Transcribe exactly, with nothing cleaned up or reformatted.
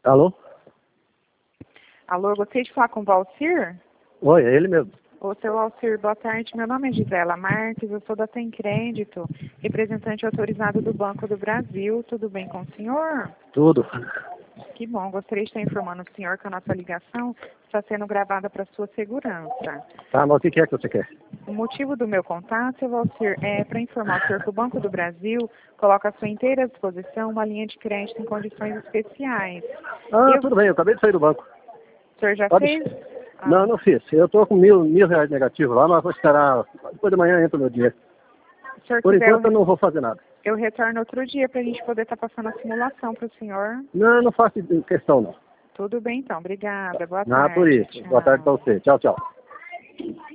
Alô? Alô, eu gostaria de falar com o Valcir? Oi, é ele mesmo. Ô, seu Valcir, boa tarde. Meu nome é Gisela Marques, eu sou da Tem Crédito, representante autorizado do Banco do Brasil. Tudo bem com o senhor? Tudo. Que bom, gostaria de estar informando o senhor que a nossa ligação está sendo gravada para sua segurança. Tá, mas o que que é que você quer? O motivo do meu contato, seu Valcir, é para informar o senhor que o Banco do Brasil coloca à sua inteira disposição uma linha de crédito em condições especiais. Ah, Eu, tudo bem, eu acabei de sair do banco. o senhor já Pode... fez? Ah, Não, não fiz. Eu tô com mil, mil reais negativo lá, mas vou esperar. Depois de manhã entra o meu dinheiro. se o senhor Por quiser, enquanto eu eu, não vou fazer nada. eu retorno outro dia para a gente poder estar passando a simulação para o senhor. Não, não faço questão não. Tudo bem, então. Obrigada. Boa Nada por tarde. isso. Boa tarde pra Tchau. você. Tchau, tchau.